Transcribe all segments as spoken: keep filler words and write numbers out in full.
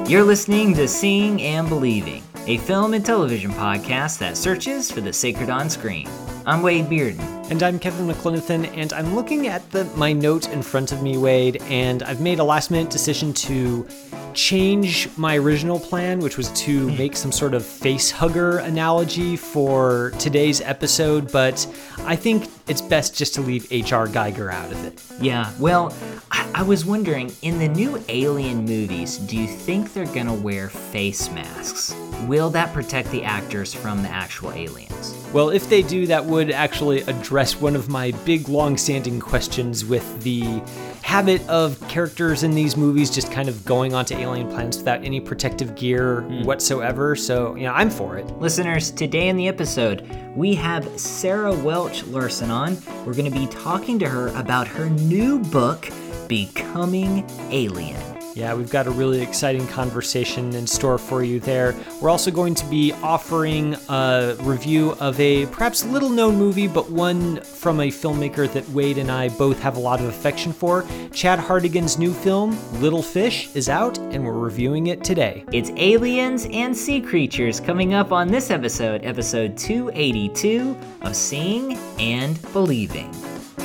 You're listening to Seeing and Believing, a film and television podcast that searches for the sacred on screen. I'm Wade Bearden. And I'm Kevin McLenithan, and I'm looking at the, my note in front of me, Wade, and I've made a last-minute decision to change my original plan, which was to make some sort of face-hugger analogy for today's episode, but I think it's best just to leave H R. Geiger out of it. Yeah, well, I, I was wondering, in the new Alien movies, do you think they're gonna wear face masks? Will that protect the actors from the actual aliens? Well, if they do, that would actually address one of my big, long-standing questions with the habit of characters in these movies just kind of going onto alien planets without any protective gear mm. whatsoever. So, you know, I'm for it. Listeners, today in the episode, we have Sarah Welch Larson on. We're going to be talking to her about her new book, Becoming Alien. Yeah, we've got a really exciting conversation in store for you there. We're also going to be offering a review of a perhaps little-known movie, but one from a filmmaker that Wade and I both have a lot of affection for. Chad Hartigan's new film, Little Fish, is out, and we're reviewing it today. It's aliens and sea creatures coming up on this episode, episode two eighty-two of Seeing and Believing.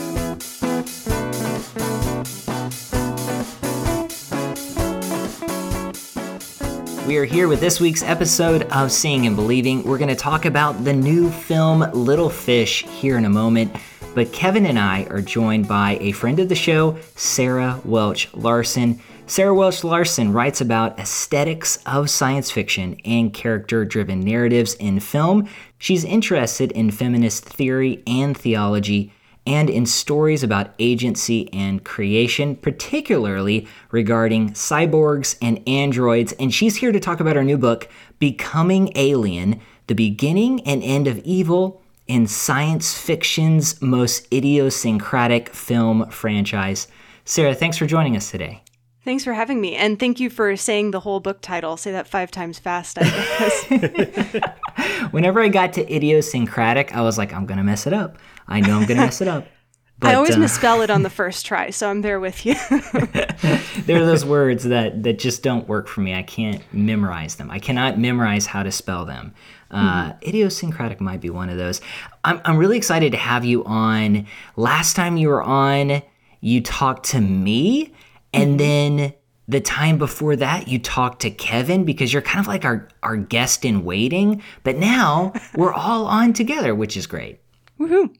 We are here with this week's episode of Seeing and Believing. We're going to talk about the new film Little Fish here in a moment, but Kevin and I are joined by a friend of the show, Sarah Welch Larson. Sarah Welch Larson writes about aesthetics of science fiction and character-driven narratives in film. She's interested in feminist theory and theology, and in stories about agency and creation, particularly regarding cyborgs and androids. And she's here to talk about her new book, Becoming Alien, The Beginning and End of Evil in Science Fiction's Most Idiosyncratic Film Franchise. Sarah, thanks for joining us today. Thanks for having me, and thank you for saying the whole book title. Say that five times fast, I guess. Whenever I got to idiosyncratic, I was like, I'm going to mess it up. I know I'm going to mess it up. But, I always uh, misspell it on the first try, so I'm there with you. There are those words that, that just don't work for me. I can't memorize them. I cannot memorize how to spell them. Uh, mm-hmm. Idiosyncratic might be one of those. I'm, I'm really excited to have you on. Last time you were on, you talked to me, and then the time before that, you talked to Kevin, because you're kind of like our, our guest in waiting. But now we're all on together, which is great. Woohoo!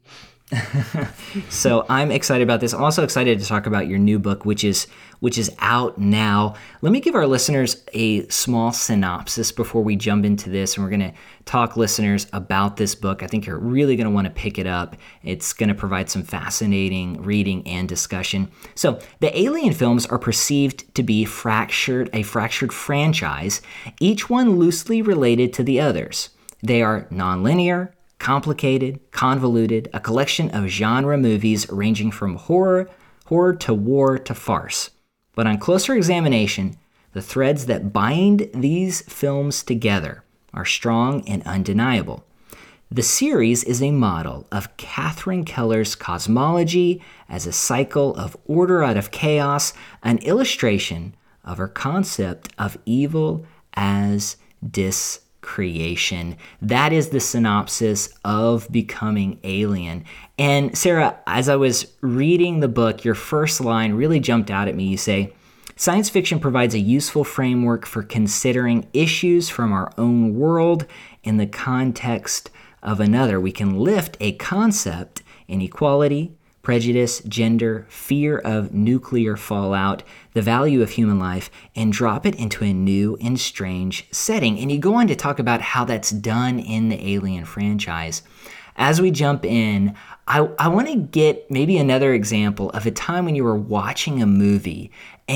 So I'm excited about this. I'm also excited to talk about your new book, which is which is out now. Let me give our listeners a small synopsis before we jump into this, and we're going to talk, listeners, about this book. I think you're really going to want to pick it up. It's going to provide some fascinating reading and discussion. So the Alien films are perceived to be fractured, a fractured franchise, each one loosely related to the others. They are nonlinear, complicated, convoluted, a collection of genre movies ranging from horror, horror to war to farce. But on closer examination, the threads that bind these films together are strong and undeniable. The series is a model of Catherine Keller's cosmology as a cycle of order out of chaos, an illustration of her concept of evil as dis creation. That is the synopsis of Becoming Alien. And Sarah, as I was reading the book, your first line really jumped out at me. You say, science fiction provides a useful framework for considering issues from our own world in the context of another. We can lift a concept, inequality, prejudice, gender, fear of nuclear fallout, the value of human life, and drop it into a new and strange setting. And you go on to talk about how that's done in the Alien franchise. As we jump in, I, I want to get maybe another example of a time when you were watching a movie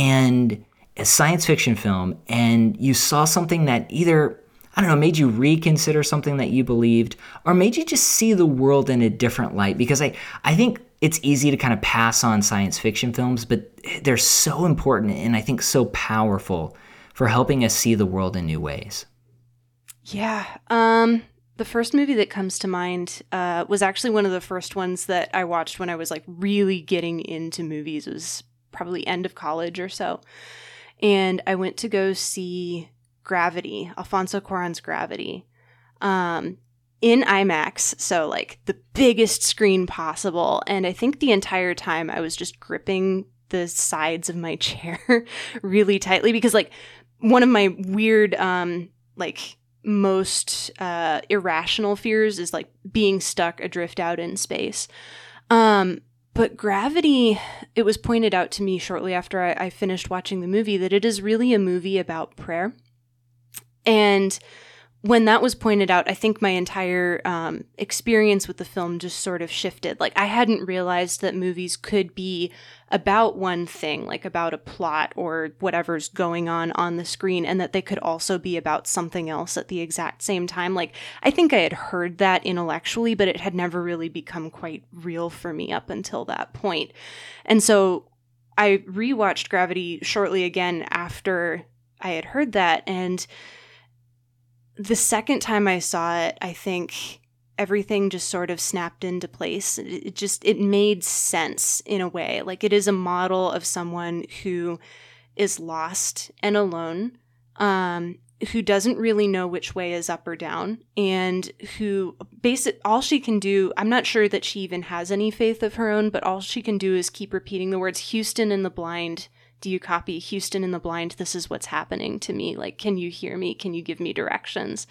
and a science fiction film, and you saw something that either, I don't know, made you reconsider something that you believed, or made you just see the world in a different light. Because I, I think it's easy to kind of pass on science fiction films, but they're so important and I think so powerful for helping us see the world in new ways. Yeah. Um, the first movie that comes to mind uh, was actually one of the first ones that I watched when I was like really getting into movies. It was probably end of college or so. and I went to go see Gravity, Alfonso Cuarón's Gravity, um, in IMAX, so like the biggest screen possible. And I think the entire time I was just gripping the sides of my chair really tightly because like one of my weird, um, like most uh, irrational fears is like being stuck adrift out in space. Um, but Gravity, it was pointed out to me shortly after I, I finished watching the movie that it is really a movie about prayer. And when that was pointed out, I think my entire um, experience with the film just sort of shifted. Like, I hadn't realized that movies could be about one thing, like about a plot or whatever's going on on the screen, and that they could also be about something else at the exact same time. Like, I think I had heard that intellectually, but it had never really become quite real for me up until that point. And so I rewatched Gravity shortly again after I had heard that, and the second time I saw it, I think everything just sort of snapped into place. It just, it made sense in a way. Like, it is a model of someone who is lost and alone, um, who doesn't really know which way is up or down, and who basic all she can do, I'm not sure that she even has any faith of her own, but all she can do is keep repeating the words, Houston in the blind. Do you copy? Houston in the blind, this is what's happening to me. Like, can you hear me? Can you give me directions?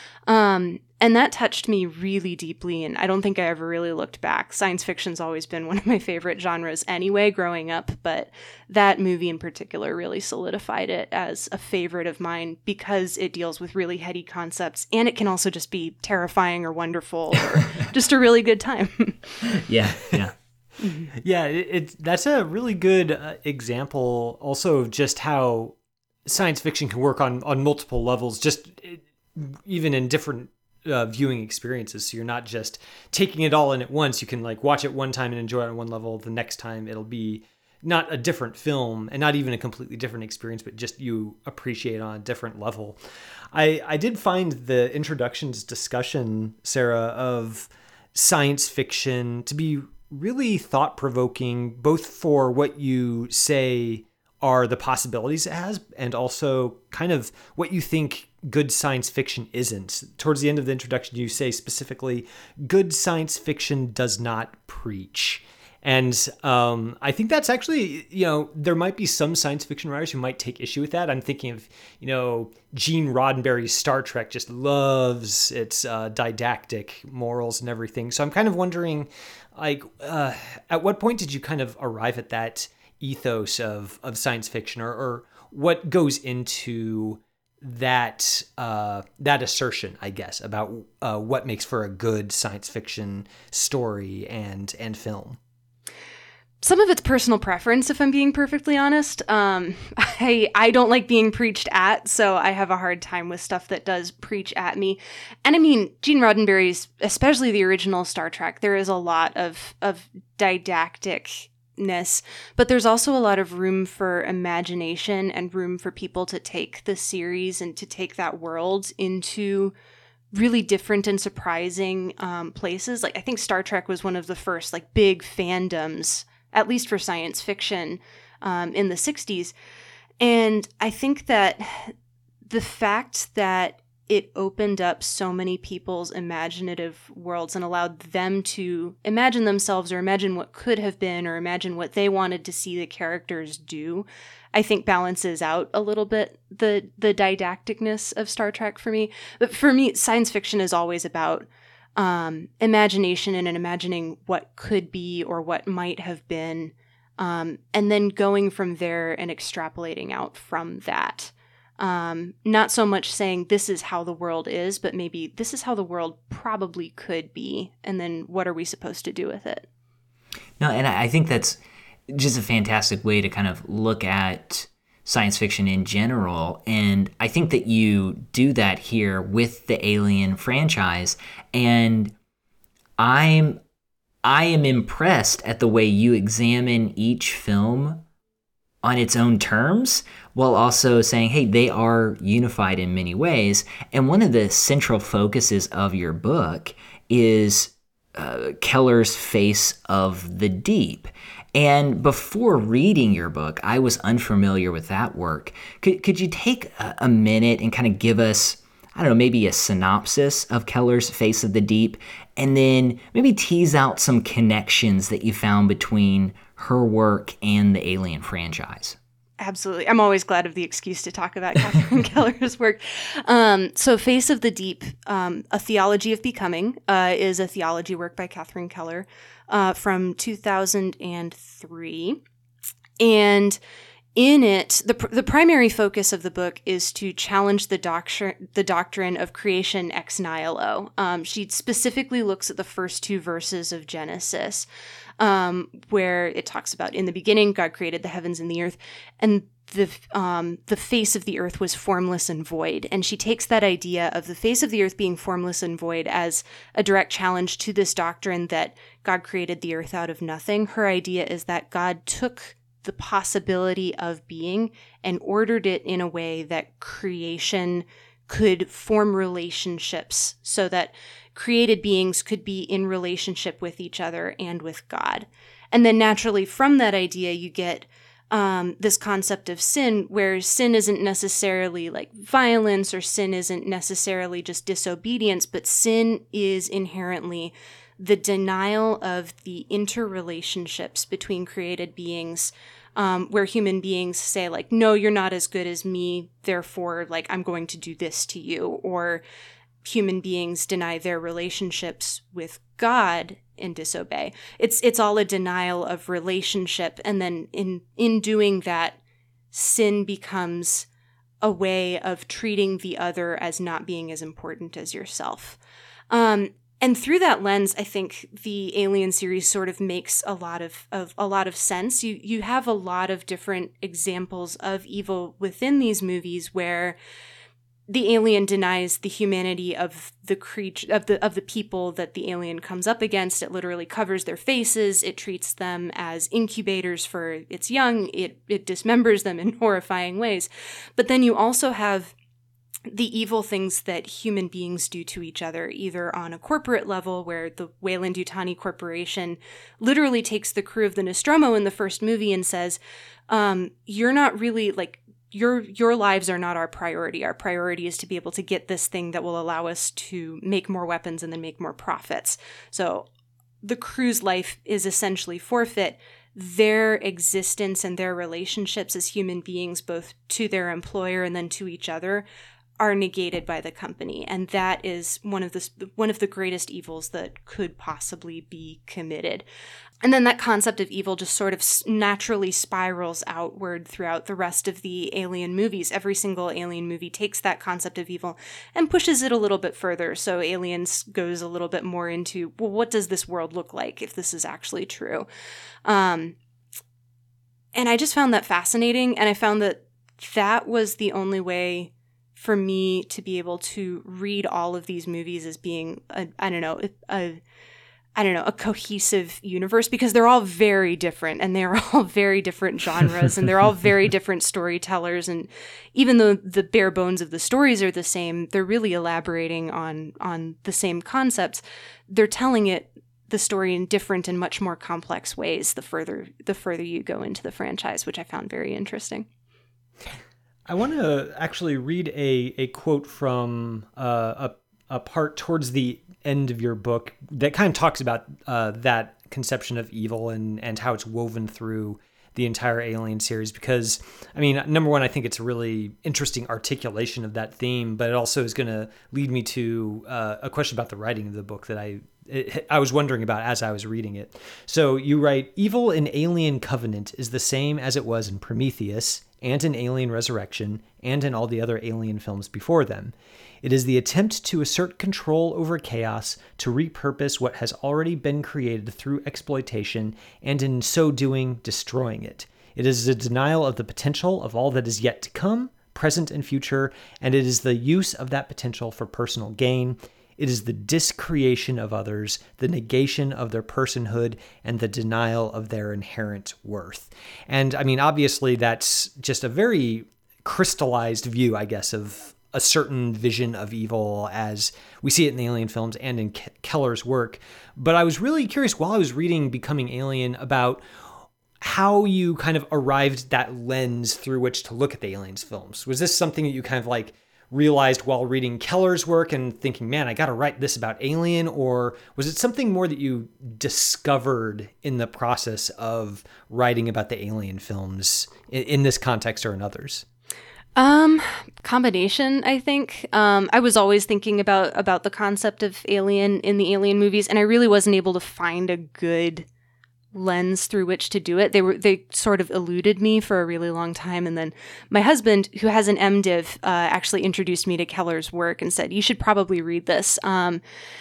Um, and that touched me really deeply, and I don't think I ever really looked back. Science fiction's always been one of my favorite genres anyway, growing up, but that movie in particular really solidified it as a favorite of mine because it deals with really heady concepts, and it can also just be terrifying or wonderful or just a really good time. Yeah, yeah. Yeah, it, it that's a really good uh, example also of just how science fiction can work on, on multiple levels, just it, even in different uh, viewing experiences. So you're not just taking it all in at once. You can like watch it one time and enjoy it on one level. The next time it'll be not a different film and not even a completely different experience, but just you appreciate it on a different level. I, I did find the introductions discussion, Sarah, of science fiction to be really thought-provoking, both for what you say are the possibilities it has and also kind of what you think good science fiction isn't. Towards the end of the introduction, you say specifically, good science fiction does not preach. And um, I think that's actually, you know, there might be some science fiction writers who might take issue with that. I'm thinking of, you know, Gene Roddenberry's Star Trek just loves its uh, didactic morals and everything. So I'm kind of wondering, like, uh, at what point did you kind of arrive at that ethos of, of science fiction, or, or what goes into that uh, that assertion, I guess, about uh, what makes for a good science fiction story and and film? Some of it's personal preference, if I'm being perfectly honest. Um, I I don't like being preached at, so I have a hard time with stuff that does preach at me. And I mean, Gene Roddenberry's, especially the original Star Trek, there is a lot of of didacticness, but there's also a lot of room for imagination and room for people to take the series and to take that world into really different and surprising um, places. Like, I think Star Trek was one of the first like big fandoms, at least for science fiction, um, in the sixties. And I think that the fact that it opened up so many people's imaginative worlds and allowed them to imagine themselves or imagine what could have been or imagine what they wanted to see the characters do, I think balances out a little bit the the didacticness of Star Trek for me. But for me, science fiction is always about um, imagination and imagining what could be or what might have been, um, and then going from there and extrapolating out from that. Um, not so much saying this is how the world is, but maybe this is how the world probably could be, and then what are we supposed to do with it? No, and I think that's just a fantastic way to kind of look at science fiction in general. And I think that you do that here with the Alien franchise. And I'm I am impressed at the way you examine each film on its own terms, while also saying, hey, they are unified in many ways. And one of the central focuses of your book is uh, Keller's Face of the Deep. And before reading your book, I was unfamiliar with that work. Could, could you take a, a minute and kind of give us, I don't know, maybe a synopsis of Keller's Face of the Deep, and then maybe tease out some connections that you found between her work and the Alien franchise? Absolutely. I'm always glad of the excuse to talk about Catherine Keller's work. Um, so Face of the Deep, um, A Theology of Becoming, uh, is a theology work by Catherine Keller uh, from two thousand three. And in it, the the primary focus of the book is to challenge the doctrine the doctrine of creation ex nihilo. Um, she specifically looks at the first two verses of Genesis, um, where it talks about, in the beginning, God created the heavens and the earth, and the um, the face of the earth was formless and void. And she takes that idea of the face of the earth being formless and void as a direct challenge to this doctrine that God created the earth out of nothing. Her idea is that God took the possibility of being and ordered it in a way that creation could form relationships so that created beings could be in relationship with each other and with God. And then naturally from that idea, you get um, this concept of sin, where sin isn't necessarily like violence, or sin isn't necessarily just disobedience, but sin is inherently the denial of the interrelationships between created beings, um, where human beings say, like, no, you're not as good as me, therefore, like, I'm going to do this to you. Or human beings deny their relationships with God and disobey. It's it's all a denial of relationship. And then in in doing that, sin becomes a way of treating the other as not being as important as yourself. Um, And through that lens, I think the Alien series sort of makes a lot of, of a lot of sense. You you have a lot of different examples of evil within these movies where the alien denies the humanity of the creature of the of the people that the alien comes up against. It literally covers their faces. It treats them as incubators for its young. It it dismembers them in horrifying ways. But then you also have the evil things that human beings do to each other, either on a corporate level, where the Weyland-Yutani Corporation literally takes the crew of the Nostromo in the first movie and says, um, you're not really, like, your your lives are not our priority. Our priority is to be able to get this thing that will allow us to make more weapons and then make more profits. So the crew's life is essentially forfeit. Their existence and their relationships as human beings, both to their employer and then to each other, are negated by the company. And that is one of the one of the greatest evils that could possibly be committed. And then that concept of evil just sort of naturally spirals outward throughout the rest of the Alien movies. Every single Alien movie takes that concept of evil and pushes it a little bit further. So Aliens goes a little bit more into, well, what does this world look like if this is actually true? Um, and I just found that fascinating. And I found that that was the only way for me to be able to read all of these movies as being, a, I don't know, a, a, I don't know, a cohesive universe, because they're all very different and they're all very different genres and they're all very different storytellers. And even though the bare bones of the stories are the same, they're really elaborating on, on the same concepts. They're telling it, the story, in different and much more complex ways the further, the further you go into the franchise, which I found very interesting. I want to actually read a, a quote from uh, a, a part towards the end of your book that kind of talks about uh, that conception of evil and, and how it's woven through the entire Alien series. Because, I mean, number one, I think it's a really interesting articulation of that theme, but it also is going to lead me to uh, a question about the writing of the book that I It, I was wondering about as I was reading it. So you write, evil in Alien Covenant is the same as it was in Prometheus and in Alien Resurrection and in all the other Alien films before them. It is the attempt to assert control over chaos, to repurpose what has already been created through exploitation, and in so doing, destroying it. It is a denial of the potential of all that is yet to come, present and future, and it is the use of that potential for personal gain. It is the discreation of others, the negation of their personhood, and the denial of their inherent worth. And I mean, obviously, that's just a very crystallized view, I guess, of a certain vision of evil as we see it in the Alien films and in Keller's work. But I was really curious while I was reading Becoming Alien about how you kind of arrived at that lens through which to look at the Aliens films. Was this something that you kind of like realized while reading Keller's work and thinking, man, I got to write this about Alien? Or was it something more that you discovered in the process of writing about the Alien films in, in this context or in others? Um, combination, I think. Um, I was always thinking about, about the concept of Alien in the Alien movies, and I really wasn't able to find a good lens through which to do it. They were they sort of eluded me for a really long time, and then my husband, who has an MDiv, uh, actually introduced me to Keller's work and said, you should probably read this. Um,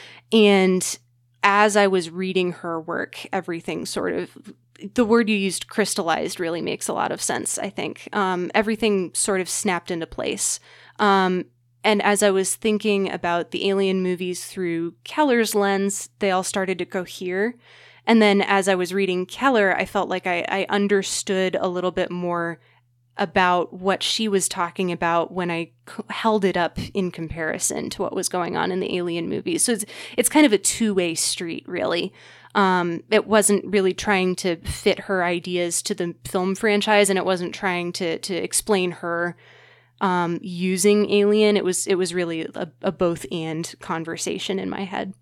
and as I was reading her work, everything sort of, the word you used, crystallized, really makes a lot of sense, I think. Um, everything sort of snapped into place. Um, and as I was thinking about the Alien movies through Keller's lens, they all started to cohere. And then as I was reading Keller, I felt like I, I understood a little bit more about what she was talking about when I c- held it up in comparison to what was going on in the Alien movies. So it's, it's kind of a two-way street, really. Um, it wasn't really trying to fit her ideas to the film franchise, and it wasn't trying to to explain her um, using Alien. It was it was really a, a both and conversation in my head.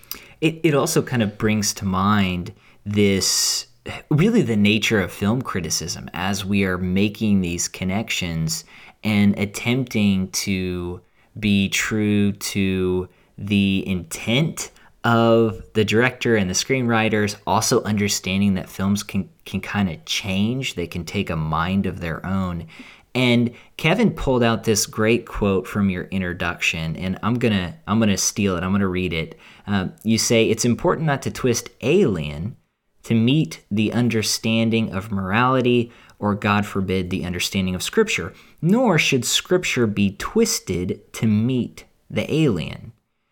It it also kind of brings to mind this, really the nature of film criticism as we are making these connections and attempting to be true to the intent of the director and the screenwriters, also understanding that films can, can kind of change. They can take a mind of their own. And Kevin pulled out this great quote from your introduction, and I'm gonna I'm gonna steal it. I'm gonna read it. Uh, you say, "It's important not to twist Alien to meet the understanding of morality, or God forbid, the understanding of Scripture. Nor should Scripture be twisted to meet the alien."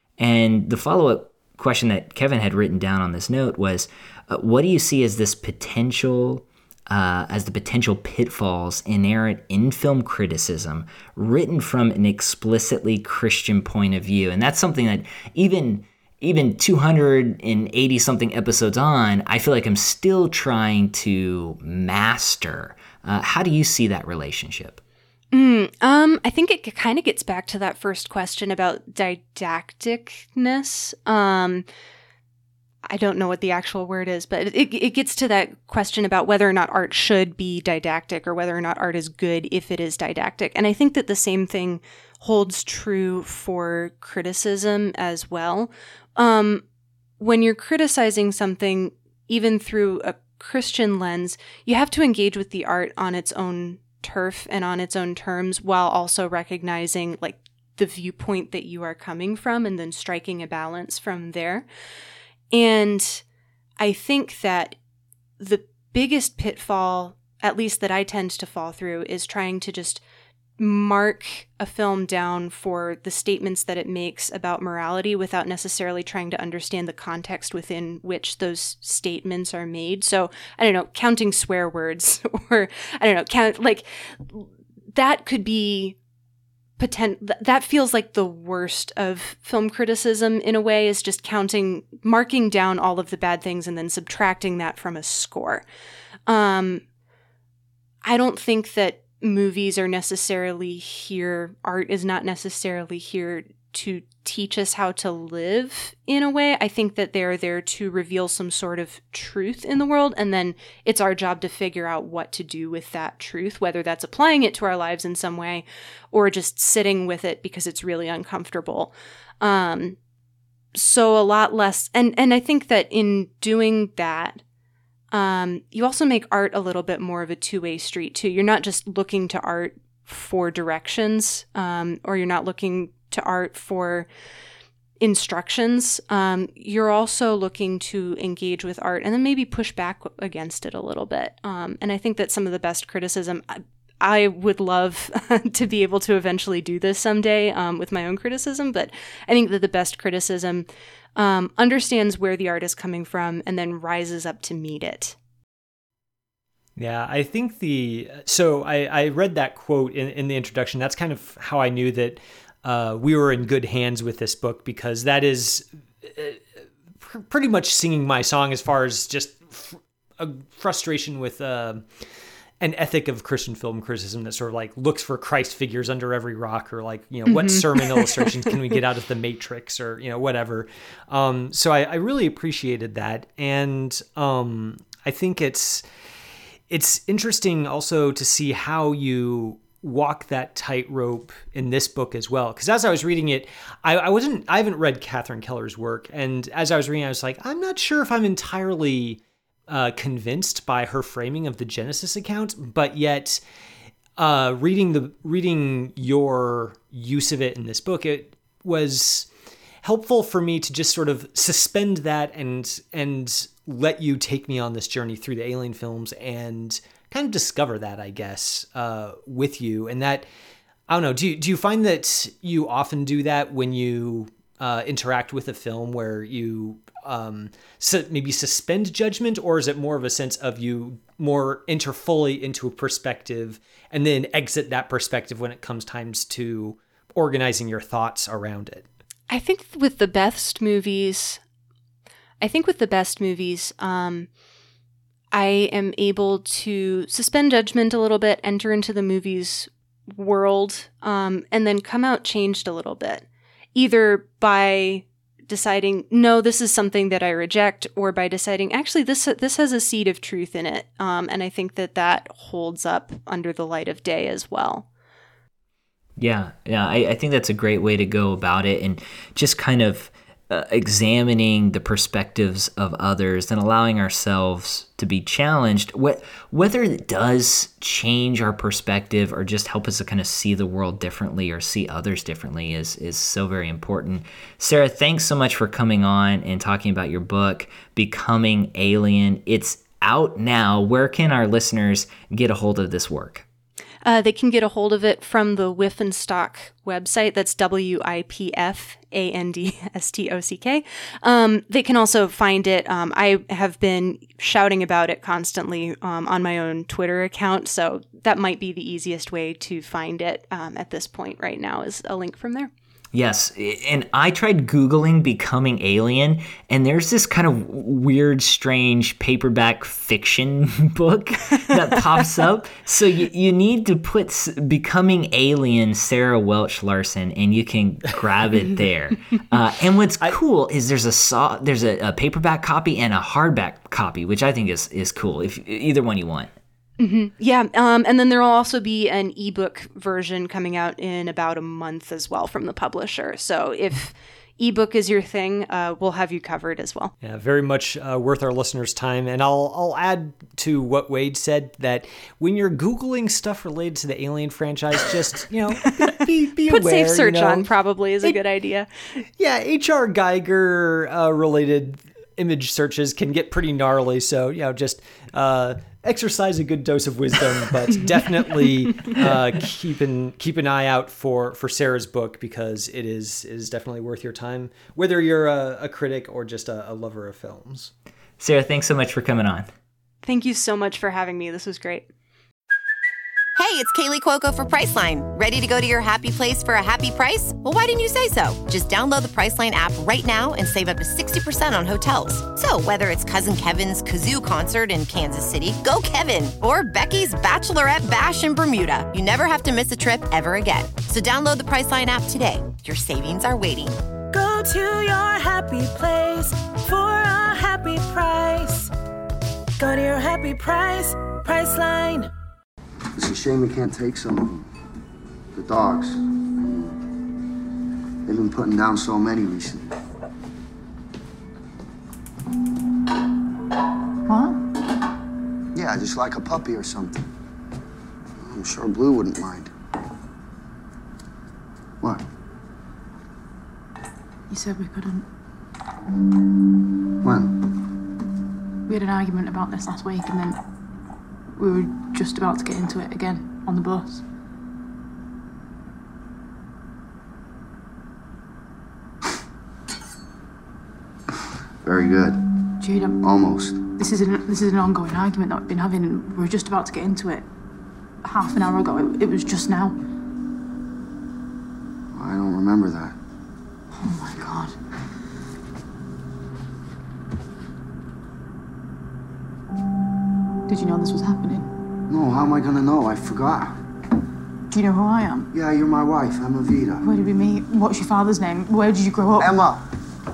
And the follow-up question that Kevin had written down on this note was, uh, what do you see as this potential? Uh, as the potential pitfalls inherent in film criticism written from an explicitly Christian point of view? And that's something that even even two hundred eighty something episodes on, I feel like I'm still trying to master. Uh, how do you see that relationship? Mm, um, I think it kind of gets back to that first question about didacticness. Um, I don't know what the actual word is, but it, it gets to that question about whether or not art should be didactic or whether or not art is good if it is didactic. And I think that the same thing holds true for criticism as well. Um, when you're criticizing something, even through a Christian lens, you have to engage with the art on its own turf and on its own terms, while also recognizing like the viewpoint that you are coming from and then striking a balance from there. And I think that the biggest pitfall, at least that I tend to fall through, is trying to just mark a film down for the statements that it makes about morality without necessarily trying to understand the context within which those statements are made. So, I don't know, counting swear words or, I don't know, count, like, that could be Potent- that feels like the worst of film criticism in a way, is just counting, marking down all of the bad things and then subtracting that from a score. Um, I don't think that movies are necessarily here, art is not necessarily here to teach us how to live in a way. I think that they're there to reveal some sort of truth in the world, and then it's our job to figure out what to do with that truth, whether that's applying it to our lives in some way or just sitting with it because it's really uncomfortable. Um, so a lot less, and, and I think that in doing that, um, you also make art a little bit more of a two-way street too. You're not just looking to art for directions, um, or you're not looking to art for instructions. Um, you're also looking to engage with art and then maybe push back against it a little bit. Um, and I think that some of the best criticism, I, I would love to be able to eventually do this someday um, with my own criticism, but I think that the best criticism um, understands where the art is coming from and then rises up to meet it. Yeah, I think the, so I, I read that quote in, in the introduction. That's kind of how I knew that Uh, we were in good hands with this book, because that is uh, pr- pretty much singing my song as far as just f- a frustration with uh, an ethic of Christian film criticism that sort of like looks for Christ figures under every rock, or like, you know, mm-hmm. what sermon illustrations can we get out of the Matrix, or, you know, whatever. Um, so I, I really appreciated that. And um, I think it's, it's interesting also to see how you walk that tightrope in this book as well. Because as I was reading it, I, I wasn't, I haven't read Catherine Keller's work. And as I was reading, I was like, I'm not sure if I'm entirely uh, convinced by her framing of the Genesis account, but yet uh, reading the, reading your use of it in this book, it was helpful for me to just sort of suspend that and, and let you take me on this journey through the Alien films and kind of discover that, I guess, uh, with you. And that, I don't know, do you, do you find that you often do that when you uh, interact with a film, where you um, su- maybe suspend judgment, or is it more of a sense of you more enter fully into a perspective and then exit that perspective when it comes times to organizing your thoughts around it? I think with the best movies, I think with the best movies, um, I am able to suspend judgment a little bit, enter into the movie's world, um, and then come out changed a little bit, either by deciding, no, this is something that I reject, or by deciding, actually, this this has a seed of truth in it. Um, and I think that that holds up under the light of day as well. Yeah, yeah, I, I think that's a great way to go about it, and just kind of Uh, examining the perspectives of others and allowing ourselves to be challenged, Wh- whether it does change our perspective or just help us to kind of see the world differently or see others differently is is so very important. Sarah, thanks so much for coming on and talking about your book, Becoming Alien. It's out now. Where can our listeners get a hold of this work? Uh, they can get a hold of it from the Whiff and Stock website. That's W I P F A N D S T O C K. Um, they can also find it. Um, I have been shouting about it constantly um, on my own Twitter account, so that might be the easiest way to find it um, at this point right now, is a link from there. Yes, and I tried Googling Becoming Alien, and there's this kind of weird, strange paperback fiction book that pops up. So you, you need to put Becoming Alien Sarah Welch Larson, and you can grab it there. Uh, and what's I, cool is there's a saw, there's a, a paperback copy and a hardback copy, which I think is is cool. If either one you want. Mm-hmm. Yeah, um, and then there will also be an ebook version coming out in about a month as well from the publisher. So if ebook is your thing, uh, we'll have you covered as well. Yeah, very much uh, worth our listeners' time. And I'll I'll add to what Wade said, that when you're Googling stuff related to the Alien franchise, just, you know, be, be Put aware. Safe Search you know? on probably is a it, good idea. Yeah, H R Geiger uh, related image searches can get pretty gnarly. So, you know, just uh, exercise a good dose of wisdom, but definitely uh, keep an keep an eye out for, for Sarah's book, because it is it is definitely worth your time, whether you're a, a critic or just a, a lover of films. Sarah, thanks so much for coming on. Thank you so much for having me. This was great. Hey, it's Kaylee Cuoco for Priceline. Ready to go to your happy place for a happy price? Well, why didn't you say so? Just download the Priceline app right now and save up to sixty percent on hotels. So whether it's Cousin Kevin's Kazoo Concert in Kansas City, go Kevin, or Becky's Bachelorette Bash in Bermuda, you never have to miss a trip ever again. So download the Priceline app today. Your savings are waiting. Go to your happy place for a happy price. Go to your happy price, Priceline. It's a shame we can't take some of them. The dogs. They've been putting down so many recently. What? Yeah, just like a puppy or something. I'm sure Blue wouldn't mind. What? You said we couldn't. When? We had an argument about this last week, and then we were just about to get into it again on the bus. Very good. Jude, I'm, Almost. this is an this is an ongoing argument that we've been having, and we were just about to get into it half an hour ago. It, it was just now. I don't remember that. Oh my God. Did you know this was happening? No, how am I gonna know? I forgot. Do you know who I am? Yeah, you're my wife, Emma Vida. Where did we meet? What's your father's name? Where did you grow up? Emma!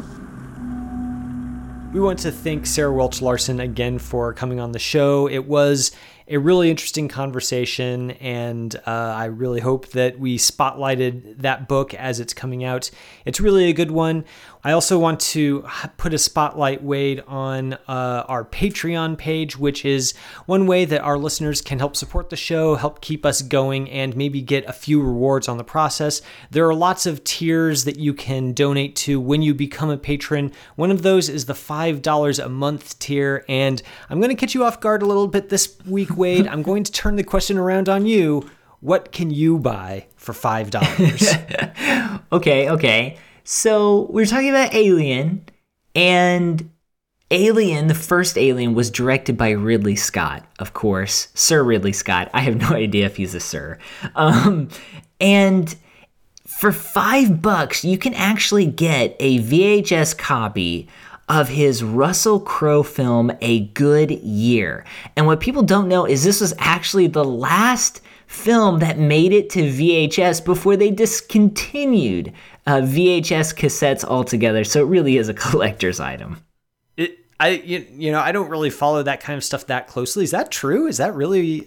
We want to thank Sarah Welch Larson again for coming on the show. It was a really interesting conversation, and uh, I really hope that we spotlighted that book as it's coming out. It's really a good one. I also want to put a spotlight, Wade, on uh, our Patreon page, which is one way that our listeners can help support the show, help keep us going, and maybe get a few rewards on the process. There are lots of tiers that you can donate to when you become a patron. One of those is the five dollars a month tier, and I'm going to catch you off guard a little bit this week, Wade. I'm going to turn the question around on you. What can you buy for five dollars? okay, okay. So we're talking about Alien, and Alien, the first Alien, was directed by Ridley Scott, of course. Sir Ridley Scott. I have no idea if he's a sir. Um, and for five bucks, you can actually get a V H S copy of his Russell Crowe film, A Good Year. And what people don't know is this was actually the last film that made it to V H S before they discontinued uh, V H S cassettes altogether. So it really is a collector's item. It, I, you, you know, I don't really follow that kind of stuff that closely. Is that true? Is that really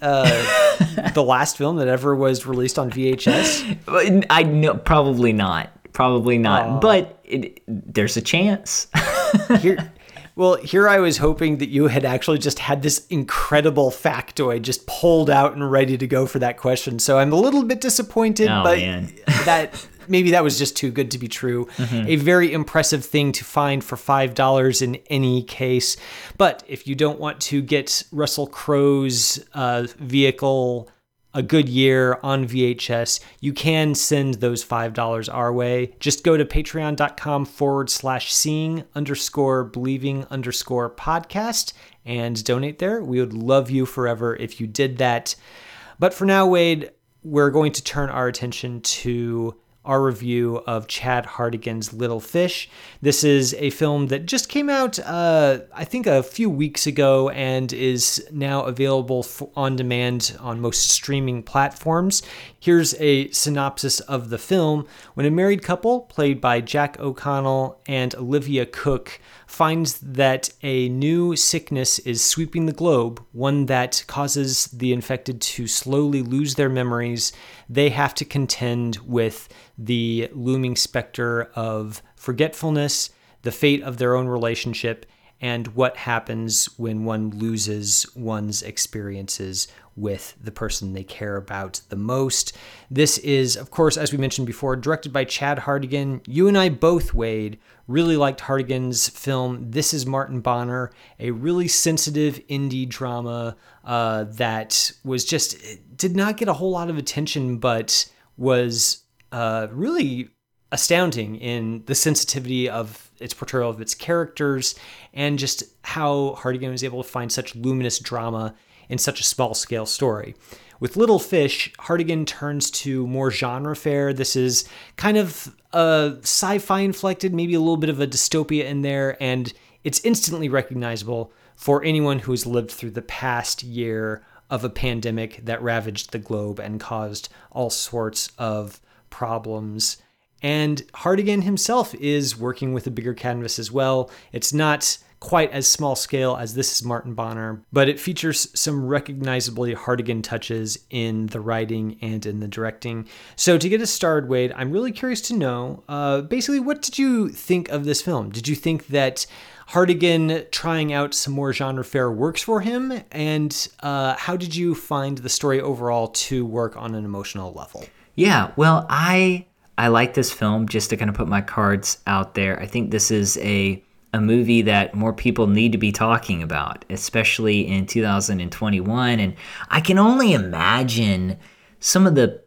uh, the last film that ever was released on V H S? I know, probably not. Probably not. Aww. But it, there's a chance. Here, well, here I was hoping that you had actually just had this incredible factoid just pulled out and ready to go for that question. So I'm a little bit disappointed, oh, but man. that maybe that was just too good to be true. Mm-hmm. A very impressive thing to find for five dollars in any case. But if you don't want to get Russell Crowe's uh, vehicle A Good Year on V H S, you can send those five dollars our way. Just go to patreon.com forward slash seeing underscore believing underscore podcast and donate there. We would love you forever if you did that. But for now, Wade, we're going to turn our attention to our review of Chad Hartigan's Little Fish. This is a film that just came out, uh, I think, a few weeks ago and is now available f- on demand on most streaming platforms. Here's a synopsis of the film. When a married couple, played by Jack O'Connell and Olivia Cook, finds that a new sickness is sweeping the globe, one that causes the infected to slowly lose their memories, they have to contend with the looming specter of forgetfulness, the fate of their own relationship, and what happens when one loses one's experiences with the person they care about the most. This is, of course, as we mentioned before, directed by Chad Hartigan. You and I both, Wade, really liked Hartigan's film This Is Martin Bonner, a really sensitive indie drama uh, that was just, did not get a whole lot of attention, but was uh, really astounding in the sensitivity of its portrayal of its characters and just how Hartigan was able to find such luminous drama in such a small scale story. With Little Fish, Hartigan turns to more genre fare. This is kind of a sci-fi inflected, maybe a little bit of a dystopia in there, and it's instantly recognizable for anyone who's lived through the past year of a pandemic that ravaged the globe and caused all sorts of problems. And Hartigan himself is working with a bigger canvas as well. It's not quite as small scale as This Is Martin Bonner, but it features some recognizably Hartigan touches in the writing and in the directing. So to get us started, Wade, I'm really curious to know, uh, basically, what did you think of this film? Did you think that Hartigan trying out some more genre fare works for him? And uh, how did you find the story overall to work on an emotional level? Yeah, well, I I like this film, just to kind of put my cards out there. I think this is a a movie that more people need to be talking about, especially in two thousand twenty-one. And I can only imagine some of the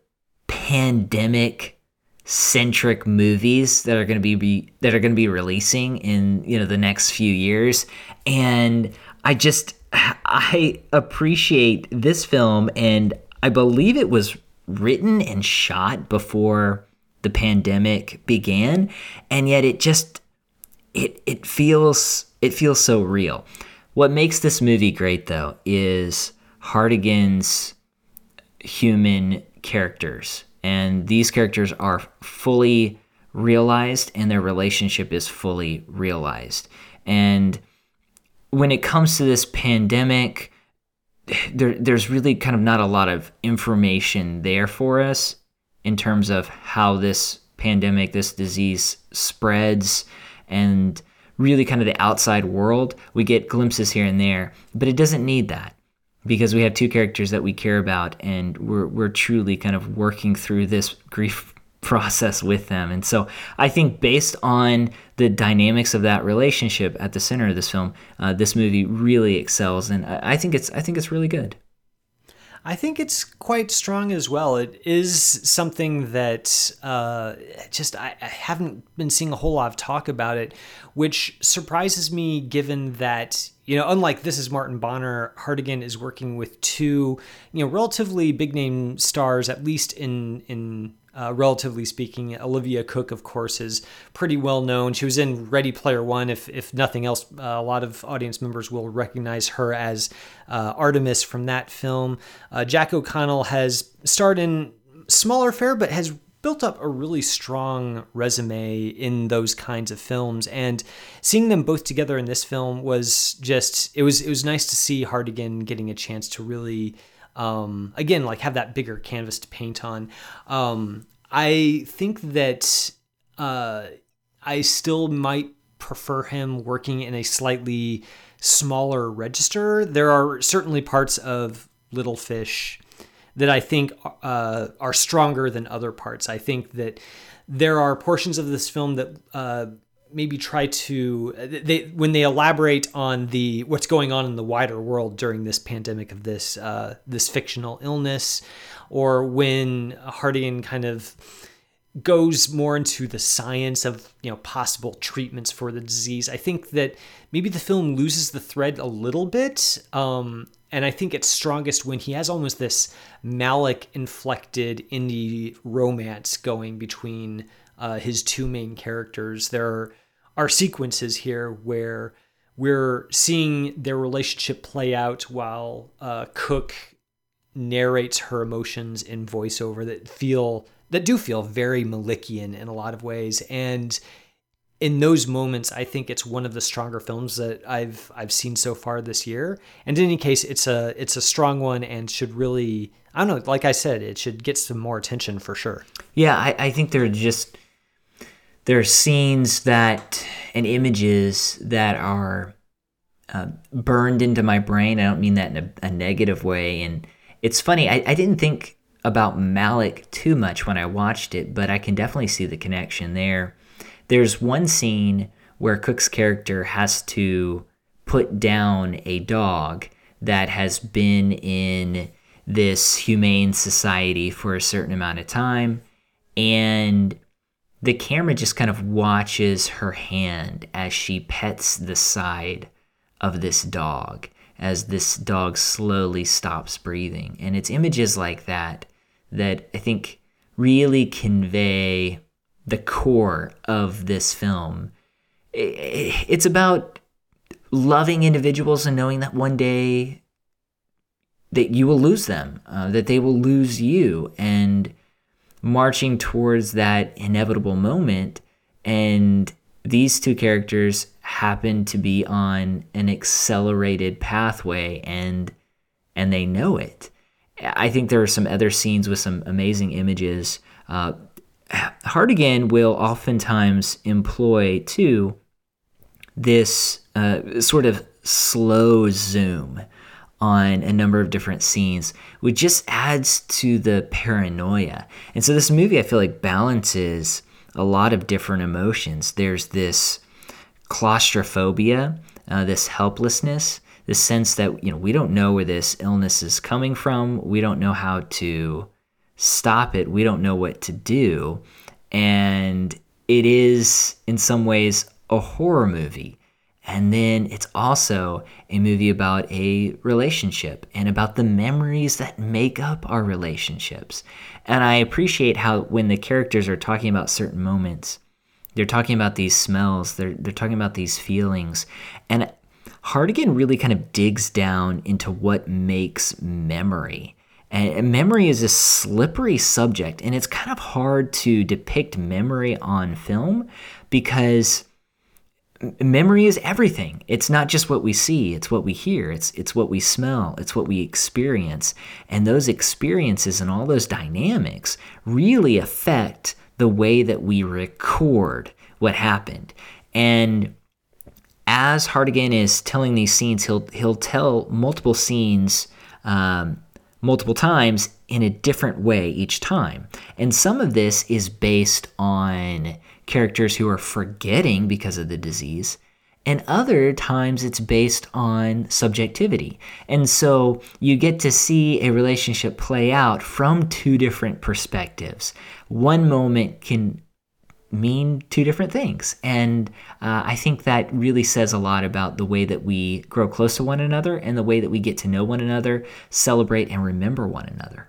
pandemic centric movies that are going to be, be that are going to be releasing in, you know, the next few years. And I just I appreciate this film, and I believe it was written and shot before the pandemic began, and yet it just It it feels it feels so real. What makes this movie great, though, is Hartigan's human characters. And these characters are fully realized, and their relationship is fully realized. And when it comes to this pandemic, there, there's really kind of not a lot of information there for us in terms of how this pandemic, this disease spreads, and really kind of the outside world. We get glimpses here and there, but it doesn't need that because we have two characters that we care about, and we're we're truly kind of working through this grief process with them. And so I think based on the dynamics of that relationship at the center of this film, uh, this movie really excels, and I, I think it's I think it's really good. I think it's quite strong as well. It is something that uh, just I, I haven't been seeing a whole lot of talk about it, which surprises me given that, you know, unlike This Is Martin Bonner, Hartigan is working with two, you know, relatively big name stars, at least in in Uh, relatively speaking. Olivia Cooke, of course, is pretty well known. She was in Ready Player One. If if nothing else, uh, a lot of audience members will recognize her as uh, Artemis from that film. Uh, Jack O'Connell has starred in smaller fare, but has built up a really strong resume in those kinds of films. And seeing them both together in this film was just, it was it was nice to see Hartigan getting a chance to really Um, again, like have that bigger canvas to paint on. Um, I think that uh, I still might prefer him working in a slightly smaller register. There are certainly parts of Little Fish that I think uh, are stronger than other parts. I think that there are portions of this film that uh, maybe try to, they when they elaborate on the what's going on in the wider world during this pandemic of this uh, this fictional illness, or when Hartigan kind of goes more into the science of, you know, possible treatments for the disease. I think that maybe the film loses the thread a little bit, um, and I think it's strongest when he has almost this Malick-inflected indie romance going between uh, his two main characters. There are are sequences here where we're seeing their relationship play out while uh, Cooke narrates her emotions in voiceover that feel that do feel very Malickian in a lot of ways. And in those moments, I think it's one of the stronger films that I've I've seen so far this year. And in any case, it's a it's a strong one and should really, I don't know, like I said, it should get some more attention for sure. Yeah, I, I think they're just there are scenes that and images that are uh, burned into my brain. I don't mean that in a, a negative way. And it's funny, I, I didn't think about Malick too much when I watched it, but I can definitely see the connection there. There's one scene where Cooke's character has to put down a dog that has been in this humane society for a certain amount of time, and the camera just kind of watches her hand as she pets the side of this dog, as this dog slowly stops breathing. And it's images like that that I think really convey the core of this film. It's about loving individuals and knowing that one day that you will lose them, uh, that they will lose you, and marching towards that inevitable moment. And these two characters happen to be on an accelerated pathway, and and they know it. I think there are some other scenes with some amazing images. Uh, Hartigan will oftentimes employ, too, this uh, sort of slow zoom on a number of different scenes, which just adds to the paranoia. And so this movie, I feel like, balances a lot of different emotions. There's this claustrophobia, uh, this helplessness, this sense that, you know, we don't know where this illness is coming from. We don't know how to stop it. We don't know what to do. And it is, in some ways, a horror movie. And then it's also a movie about a relationship and about the memories that make up our relationships. And I appreciate how when the characters are talking about certain moments, they're talking about these smells, they're they're talking about these feelings. And Hartigan really kind of digs down into what makes memory. And memory is a slippery subject, and it's kind of hard to depict memory on film because memory is everything. It's not just what we see, it's what we hear, it's it's what we smell, it's what we experience. And those experiences and all those dynamics really affect the way that we record what happened. And as Hartigan is telling these scenes, he'll he'll tell multiple scenes um, multiple times in a different way each time. And some of this is based on characters who are forgetting because of the disease, and other times it's based on subjectivity. And so you get to see a relationship play out from two different perspectives. One moment can mean two different things. And uh, I think that really says a lot about the way that we grow close to one another and the way that we get to know one another, celebrate, and remember one another.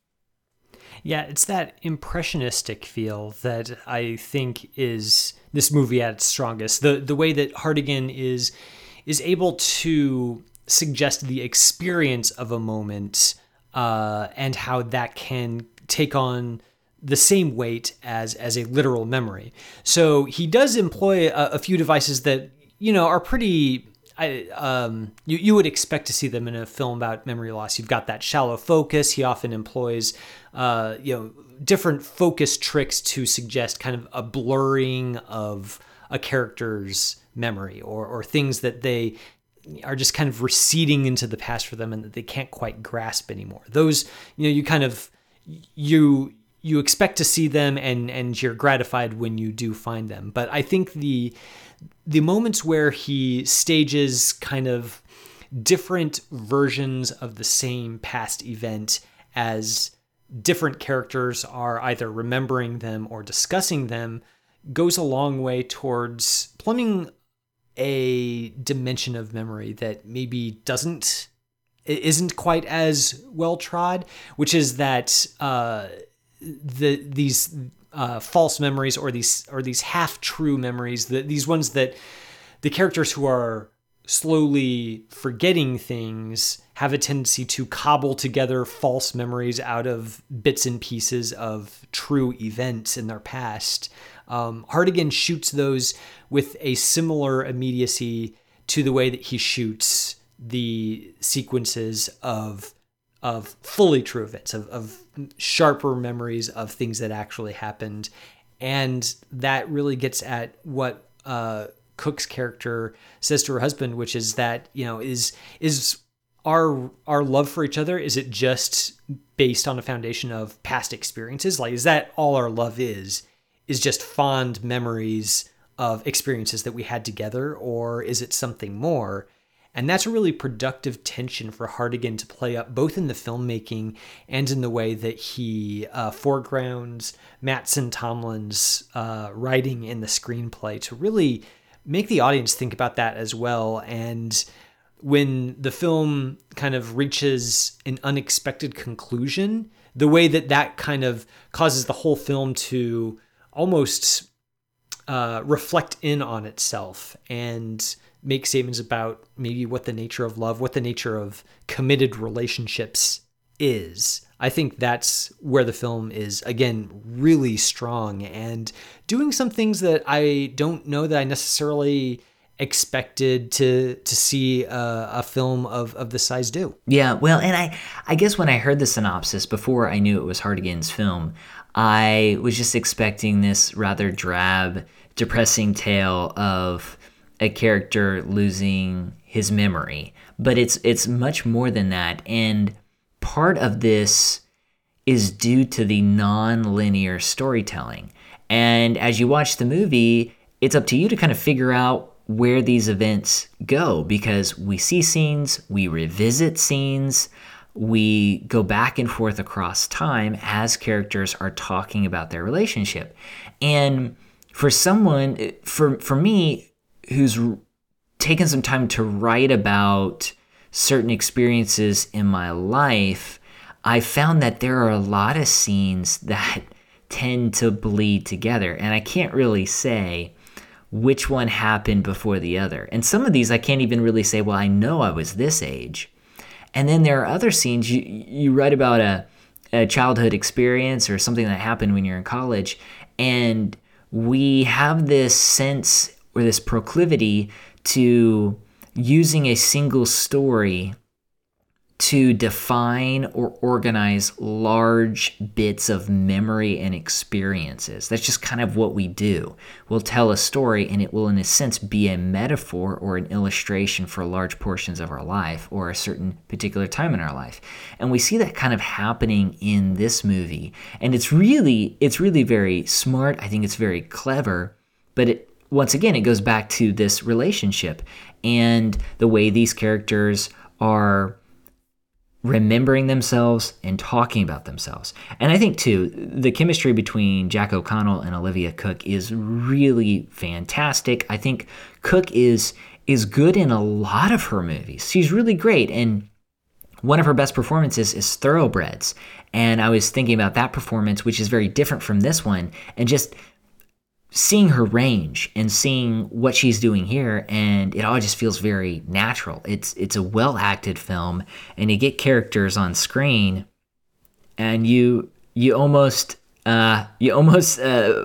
Yeah, it's that impressionistic feel that I think is this movie at its strongest. The the way that Hartigan is is able to suggest the experience of a moment uh, and how that can take on the same weight as as a literal memory. So he does employ a, a few devices that, you know, are pretty... I, um, you, you would expect to see them in a film about memory loss. You've got that shallow focus. He often employs, uh, you know, different focus tricks to suggest kind of a blurring of a character's memory, or or things that they are just kind of receding into the past for them and that they can't quite grasp anymore. Those, you know, you kind of you you expect to see them, and and you're gratified when you do find them. But I think the the moments where he stages kind of different versions of the same past event as different characters are either remembering them or discussing them goes a long way towards plumbing a dimension of memory that maybe doesn't isn't quite as well trod, which is that uh, the these Uh, false memories, or these or these half-true memories, the, these ones that the characters who are slowly forgetting things have a tendency to cobble together false memories out of bits and pieces of true events in their past. Um, Hartigan shoots those with a similar immediacy to the way that he shoots the sequences of of fully true events, of, of sharper memories of things that actually happened. And that really gets at what uh, Cook's character says to her husband, which is that, you know, is is our our love for each other, is it just based on a foundation of past experiences? Like, is that all our love is, is just fond memories of experiences that we had together, or is it something more? And that's a really productive tension for Hartigan to play up, both in the filmmaking and in the way that he uh, foregrounds Mattson Tomlin's uh, writing in the screenplay, to really make the audience think about that as well. And when the film kind of reaches an unexpected conclusion, the way that that kind of causes the whole film to almost uh, reflect in on itself and make statements about maybe what the nature of love, what the nature of committed relationships is. I think that's where the film is, again, really strong and doing some things that I don't know that I necessarily expected to to see a, a film of, of this size do. Yeah, well, and I, I guess when I heard the synopsis, before I knew it was Hartigan's film, I was just expecting this rather drab, depressing tale of a character losing his memory. But it's it's much more than that. And part of this is due to the non-linear storytelling. And as you watch the movie, it's up to you to kind of figure out where these events go, because we see scenes, we revisit scenes, we go back and forth across time as characters are talking about their relationship. And for someone, for for me, who's taken some time to write about certain experiences in my life, I found that there are a lot of scenes that tend to bleed together. And I can't really say which one happened before the other. And some of these I can't even really say, well, I know I was this age. And then there are other scenes you you write about a, a childhood experience or something that happened when you're in college, and we have this sense or this proclivity to using a single story to define or organize large bits of memory and experiences. That's just kind of what we do. We'll tell a story and it will, in a sense, be a metaphor or an illustration for large portions of our life or a certain particular time in our life. And we see that kind of happening in this movie. And it's really, it's really very smart. I think it's very clever. But it, once again, it goes back to this relationship and the way these characters are remembering themselves and talking about themselves. And I think, too, the chemistry between Jack O'Connell and Olivia Cooke is really fantastic. I think Cooke is is good in a lot of her movies. She's really great. And one of her best performances is Thoroughbreds. And I was thinking about that performance, which is very different from this one, and just seeing her range and seeing what she's doing here, and it all just feels very natural. It's it's a well-acted film, and you get characters on screen, and you you almost uh, you almost uh,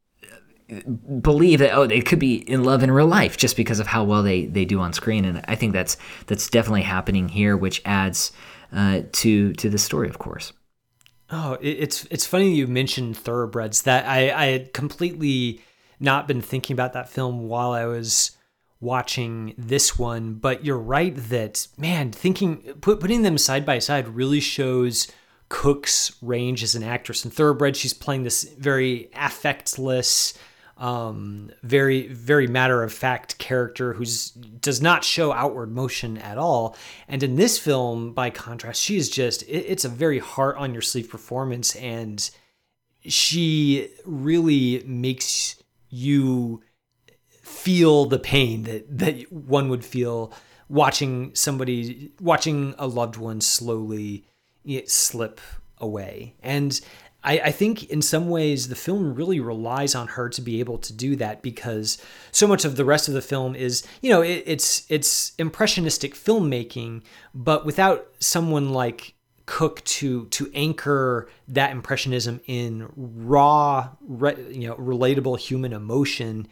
believe that, oh, they could be in love in real life just because of how well they, they do on screen. And I think that's that's definitely happening here, which adds uh, to to the story, of course. Oh, it's it's funny you mentioned Thoroughbreds. That I, I had completely not been thinking about that film while I was watching this one. But you're right that, man, thinking put, putting them side by side really shows Cooke's range as an actress. In Thoroughbreds, she's playing this very affectless, um, very very matter of fact character who's does not show outward motion at all. And in this film, by contrast, she is just it, it's a very heart on your sleeve performance, and she really makes you feel the pain that that one would feel watching somebody watching a loved one slowly slip away. And I, I think in some ways the film really relies on her to be able to do that, because so much of the rest of the film is, you know, it, it's it's impressionistic filmmaking, but without someone like Cooke to to anchor that impressionism in raw, re, you know, relatable human emotion,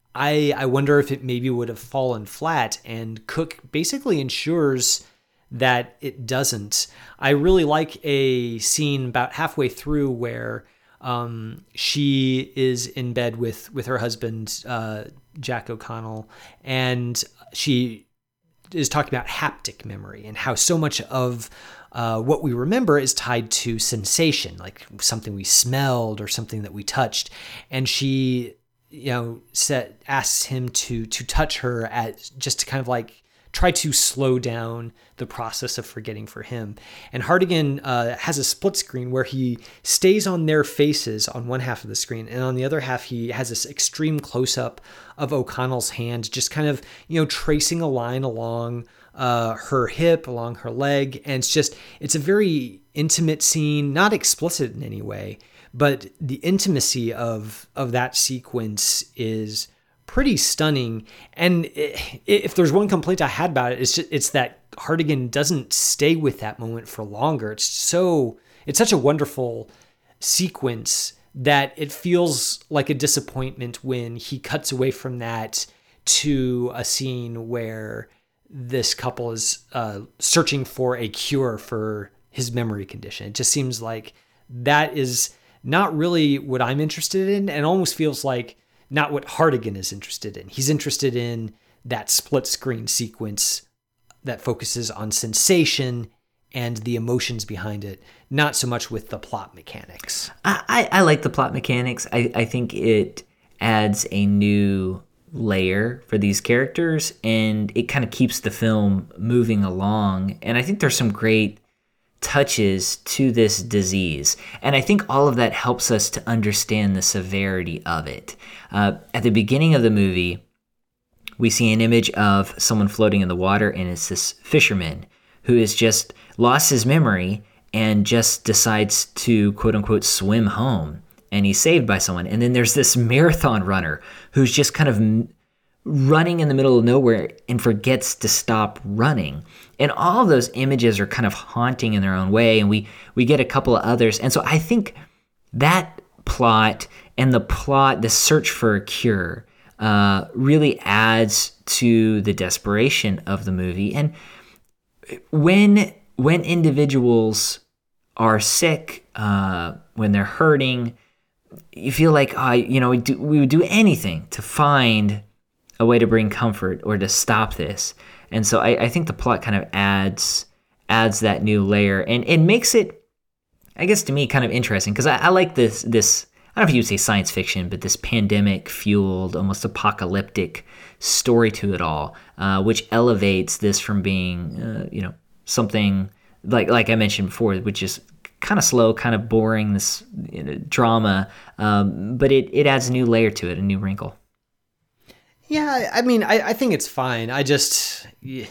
I I wonder if it maybe would have fallen flat. And Cooke basically ensures that it doesn't. I really like a scene about halfway through where um, she is in bed with, with her husband, uh, Jack O'Connell, and she is talking about haptic memory and how so much of uh, what we remember is tied to sensation, like something we smelled or something that we touched. And she, you know, said, asks him to to touch her at just to kind of like try to slow down the process of forgetting for him. And Hartigan uh, has a split screen where he stays on their faces on one half of the screen, and on the other half he has this extreme close-up of O'Connell's hand, just kind of, you know, tracing a line along uh, her hip, along her leg. And it's just, it's a very intimate scene, not explicit in any way, but the intimacy of of that sequence is pretty stunning. And if there's one complaint I had about it, it's just, it's that Hartigan doesn't stay with that moment for longer. It's so it's such a wonderful sequence that it feels like a disappointment when he cuts away from that to a scene where this couple is uh, searching for a cure for his memory condition. It just seems like that is not really what I'm interested in, and almost feels like not what Hartigan is interested in. He's interested in that split screen sequence that focuses on sensation and the emotions behind it, not so much with the plot mechanics. I, I, I like the plot mechanics. I, I think it adds a new layer for these characters, and it kind of keeps the film moving along. And I think there's some great touches to this disease. And I think all of that helps us to understand the severity of it. Uh, at the beginning of the movie, we see an image of someone floating in the water, and it's this fisherman who has just lost his memory and just decides to, quote unquote, swim home. and he's saved by someone. And then there's this marathon runner who's just kind of m- running in the middle of nowhere and forgets to stop running. And all of those images are kind of haunting in their own way. And we, we get a couple of others. And so I think that plot and the plot, the search for a cure, uh, really adds to the desperation of the movie. And when when individuals are sick, uh, when they're hurting, you feel like, uh, you know, we, do, we would do anything to find a way to bring comfort or to stop this. And so I, I think the plot kind of adds adds that new layer, and it makes it, I guess, to me, kind of interesting, because I, I like this, this, I don't know if you would say science fiction, but this pandemic-fueled, almost apocalyptic story to it all, uh, which elevates this from being, uh, you know, something like like I mentioned before, which is kind of slow, kind of boring, this you know, drama, um, but it, it adds a new layer to it, a new wrinkle. Yeah, I mean, I, I think it's fine. I just,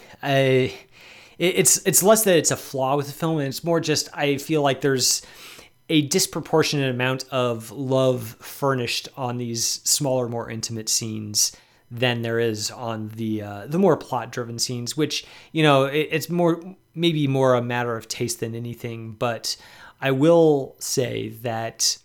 I, it's it's less that it's a flaw with the film, and it's more just I feel like there's a disproportionate amount of love furnished on these smaller, more intimate scenes than there is on the uh, the more plot-driven scenes, which, you know, it, it's more maybe more a matter of taste than anything. But I will say that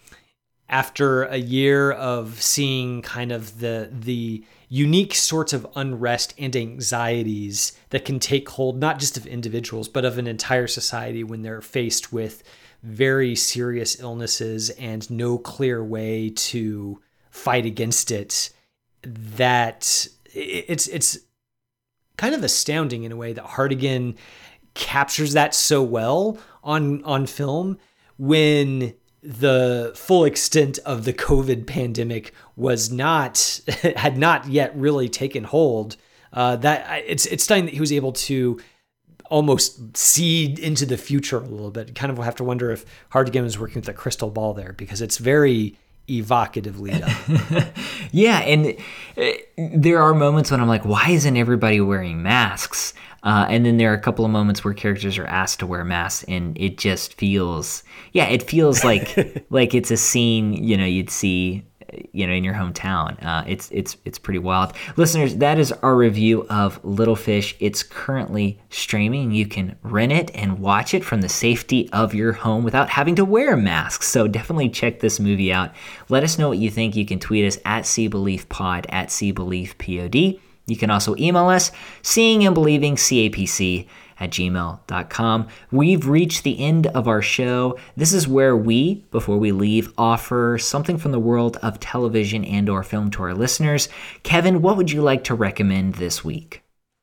after a year of seeing kind of the the unique sorts of unrest and anxieties that can take hold not just of individuals, but of an entire society when they're faced with very serious illnesses and no clear way to fight against it, that it's it's kind of astounding in a way that Hartigan captures that so well on on film, when the full extent of the COVID pandemic was not had not yet really taken hold. Uh, that it's it's stunning that he was able to almost see into the future a little bit. Kind of have to wonder if Hartigan was working with a crystal ball there, because it's very evocatively done. Yeah, and there are moments when I'm like, why isn't everybody wearing masks? Uh, and then there are a couple of moments where characters are asked to wear masks, and it just feels, yeah, it feels like like it's a scene, you know, you'd see, you know, in your hometown. Uh, it's it's it's pretty wild. Listeners, that is our review of Little Fish. It's currently streaming. You can rent it and watch it from the safety of your home without having to wear a mask. So definitely check this movie out. Let us know what you think. You can tweet us at SeeBeliefPod, at SeeBeliefPod. You can also email us, seeing and believing C A P C at gmail dot com. We've reached the end of our show. This is where we, before we leave, offer something from the world of television and or film to our listeners. Kevin, what would you like to recommend this week?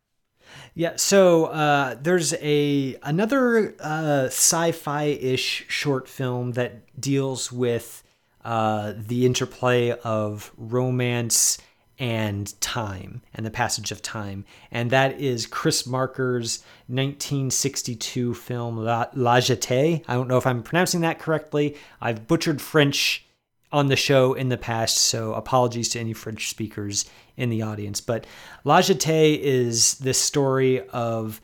Yeah, so uh, there's a another uh, sci-fi-ish short film that deals with uh, the interplay of romance and time, and the passage of time. And that is Chris Marker's nineteen sixty-two film La, La Jetée. I don't know if I'm pronouncing that correctly. I've butchered French on the show in the past, so apologies to any French speakers in the audience. But La Jetée is this story of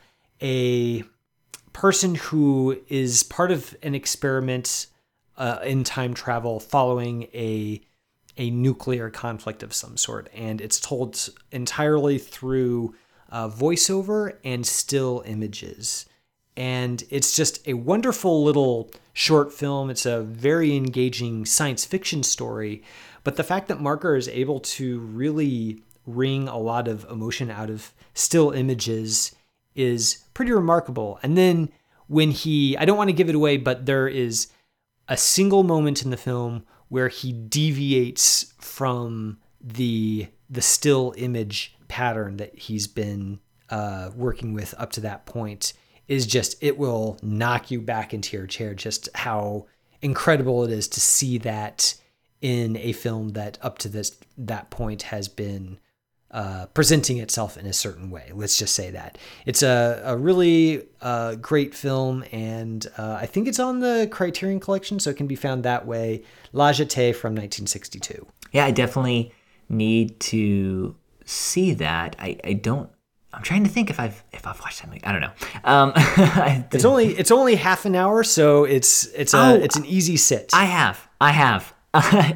a person who is part of an experiment uh, in time travel following a a nuclear conflict of some sort. And it's told entirely through uh, voiceover and still images. And it's just a wonderful little short film. It's a very engaging science fiction story. But the fact that Marker is able to really wring a lot of emotion out of still images is pretty remarkable. And then when he, I don't want to give it away, but there is a single moment in the film where he deviates from the the still image pattern that he's been uh, working with up to that point, is just, it will knock you back into your chair, just how incredible it is to see that in a film that up to this that point has been uh, presenting itself in a certain way. Let's just say that. It's a, a really uh, great film, and uh, I think it's on the Criterion Collection, so it can be found that way. La Jetée from nineteen sixty-two. Yeah, I definitely need to see that. I, I don't, I'm trying to think if I've if I've watched that movie. I don't know. Um, it's only it's only half an hour, so it's it's a oh, it's an easy sit. I have. I have. Uh,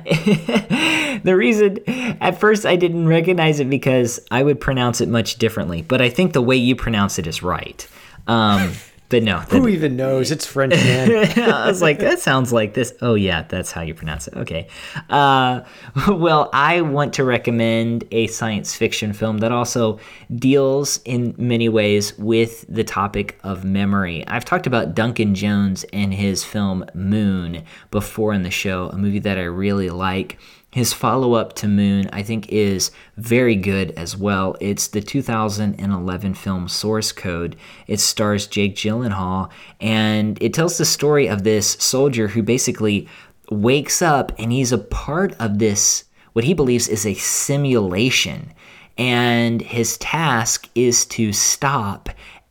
the reason, at first I didn't recognize it because I would pronounce it much differently, but I think the way you pronounce it is right. Um, but no. Who even knows? It's French, man. I was like, that sounds like this. Oh, yeah, that's how you pronounce it. Okay. Uh, well, I want to recommend a science fiction film that also deals in many ways with the topic of memory. I've talked about Duncan Jones and his film Moon before in the show, a movie that I really like. His follow-up to Moon, I think, is very good as well. It's the two thousand eleven film Source Code. It stars Jake Gyllenhaal, and it tells the story of this soldier who basically wakes up, and he's a part of this, what he believes is a simulation. And his task is to stop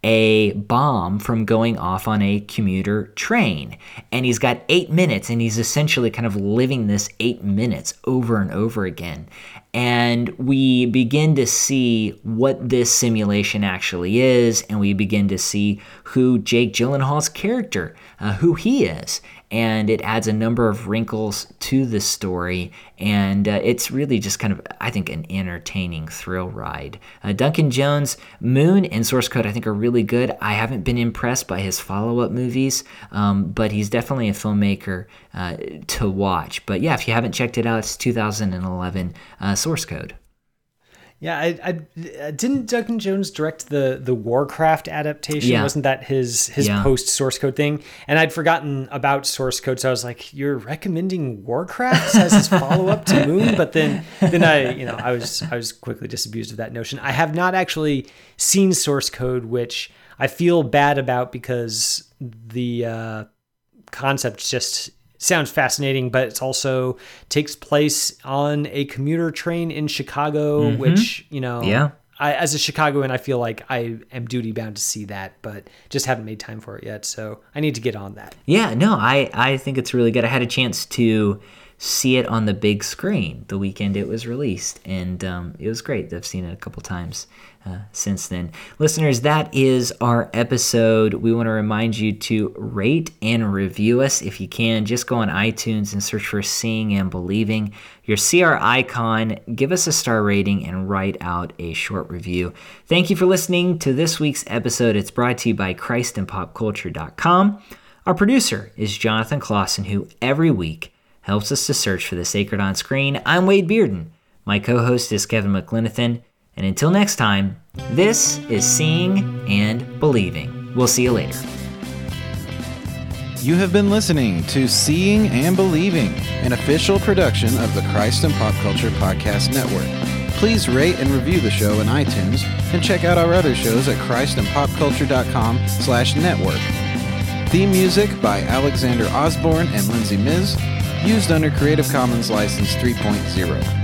a bomb from going off on a commuter train. And he's got eight minutes, and he's essentially kind of living this eight minutes over and over again. And we begin to see what this simulation actually is, and we begin to see who Jake Gyllenhaal's character, uh, who he is. And it adds a number of wrinkles to the story, and uh, it's really just kind of, I think, an entertaining thrill ride. Uh, Duncan Jones, Moon, and Source Code, I think, are really good. I haven't been impressed by his follow-up movies, um, but he's definitely a filmmaker uh, to watch. But yeah, if you haven't checked it out, it's two thousand eleven uh, Source Code. Yeah, I, I didn't Duncan Jones direct the the Warcraft adaptation? Yeah. Wasn't that his his Yeah. post Source Code thing? And I'd forgotten about Source Code, so I was like, "You're recommending Warcraft as his follow up to Moon?" But then then I you know I was I was quickly disabused of that notion. I have not actually seen Source Code, which I feel bad about because the uh, concept just sounds fascinating, but it also takes place on a commuter train in Chicago, mm-hmm. which, you know, yeah. I, as a Chicagoan, I feel like I am duty bound to see that, but just haven't made time for it yet. So I need to get on that. Yeah, no, I, I think it's really good. I had a chance to see it on the big screen the weekend it was released, and um, it was great. I've seen it a couple times uh, since then. Listeners, that is our episode. We want to remind you to rate and review us if you can. Just go on iTunes and search for Seeing and Believing. You'll see our icon. Give us a star rating and write out a short review. Thank you for listening to this week's episode. It's brought to you by Christ and Pop Culture dot com. Our producer is Jonathan Clausen, who every week helps us to search for the sacred on screen. I'm Wade Bearden. My co-host is Kevin McLenithan. And until next time, this is Seeing and Believing. We'll see you later. You have been listening to Seeing and Believing, an official production of the Christ and Pop Culture Podcast Network. Please rate and review the show in iTunes and check out our other shows at christ and pop culture dot com slash network. Theme music by Alexander Osborne and Lindsay Miz, used under Creative Commons License three point oh.